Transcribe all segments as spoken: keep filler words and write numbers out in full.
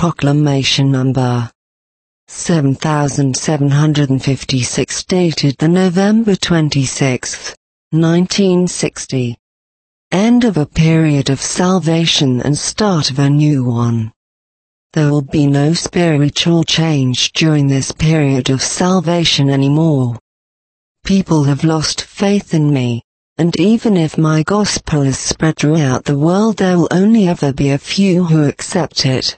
Proclamation Number seven thousand seven hundred fifty-six, dated the November twenty-sixth, nineteen sixty. End of a period of salvation and start of a new one. There will be no spiritual change during this period of salvation anymore. People have lost faith in me, and even if my gospel is spread throughout the world, there will only ever be a few who accept it.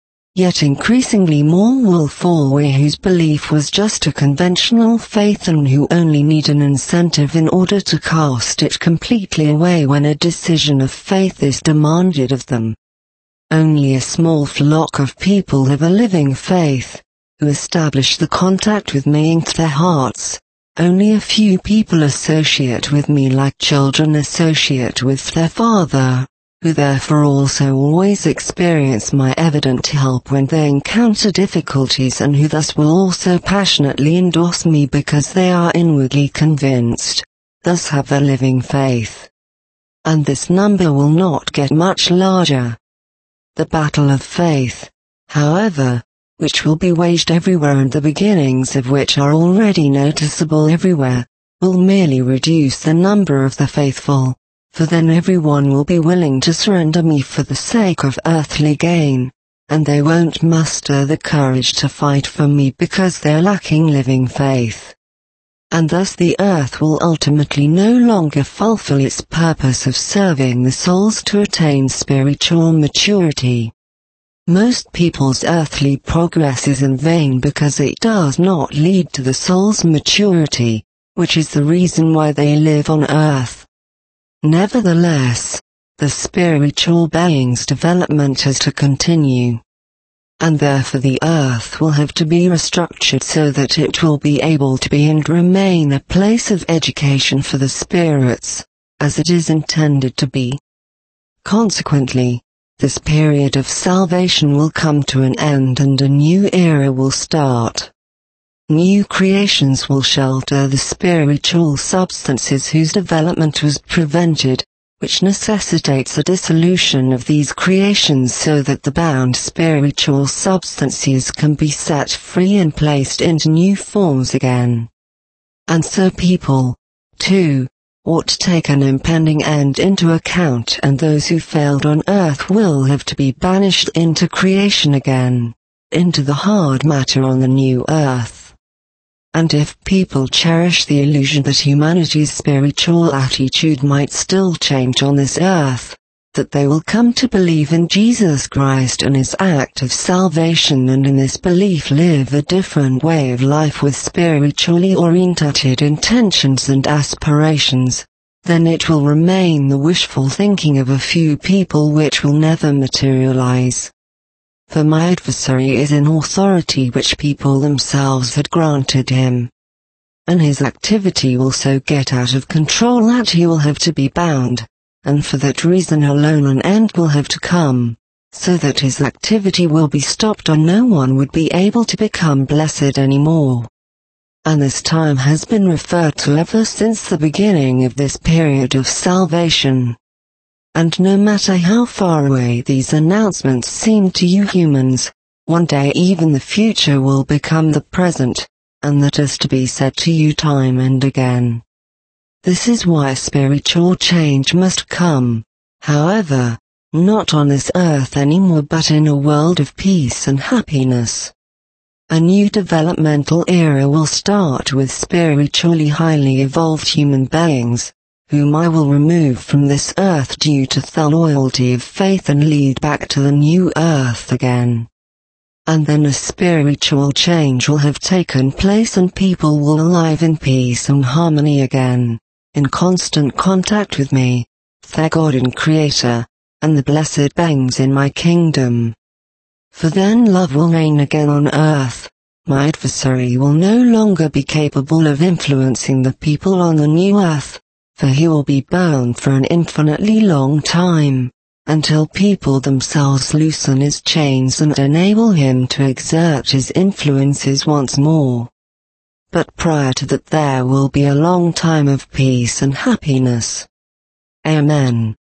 Yet increasingly more will fall away whose belief was just a conventional faith and who only need an incentive in order to cast it completely away when a decision of faith is demanded of them. Only a small flock of people have a living faith, who establish the contact with me into their hearts. Only a few people associate with me like children associate with their father, who therefore also always experience my evident help when they encounter difficulties, and who thus will also passionately endorse me because they are inwardly convinced, thus have a living faith. And this number will not get much larger. The battle of faith, however, which will be waged everywhere and the beginnings of which are already noticeable everywhere, will merely reduce the number of the faithful, for then everyone will be willing to surrender me for the sake of earthly gain, and they won't muster the courage to fight for me because they're lacking living faith. And thus the earth will ultimately no longer fulfill its purpose of serving the souls to attain spiritual maturity. Most people's earthly progress is in vain because it does not lead to the soul's maturity, which is the reason why they live on earth. Nevertheless, the spiritual being's development has to continue. And therefore the earth will have to be restructured so that it will be able to be and remain a place of education for the spirits, as it is intended to be. Consequently, this period of salvation will come to an end and a new era will start. New creations will shelter the spiritual substances whose development was prevented, which necessitates the dissolution of these creations so that the bound spiritual substances can be set free and placed into new forms again. And so people, too, ought to take an impending end into account, and those who failed on earth will have to be banished into creation again, into the hard matter on the new earth. And if people cherish the illusion that humanity's spiritual attitude might still change on this earth, that they will come to believe in Jesus Christ and his act of salvation, and in this belief live a different way of life with spiritually orientated intentions and aspirations, then it will remain the wishful thinking of a few people which will never materialize. For my adversary is in authority which people themselves had granted him. And his activity will so get out of control that he will have to be bound, and for that reason alone an end will have to come, so that his activity will be stopped and no one would be able to become blessed anymore. And this time has been referred to ever since the beginning of this period of salvation. And no matter how far away these announcements seem to you humans, one day even the future will become the present, and that is to be said to you time and again. This is why spiritual change must come, however, not on this earth anymore but in a world of peace and happiness. A new developmental era will start with spiritually highly evolved human beings, whom I will remove from this earth due to the loyalty of faith and lead back to the new earth again. And then a spiritual change will have taken place and people will live in peace and harmony again, in constant contact with me, their God and Creator, and the blessed beings in my kingdom. For then love will reign again on earth. My adversary will no longer be capable of influencing the people on the new earth, for he will be bound for an infinitely long time, until people themselves loosen his chains and enable him to exert his influences once more. But prior to that there will be a long time of peace and happiness. Amen.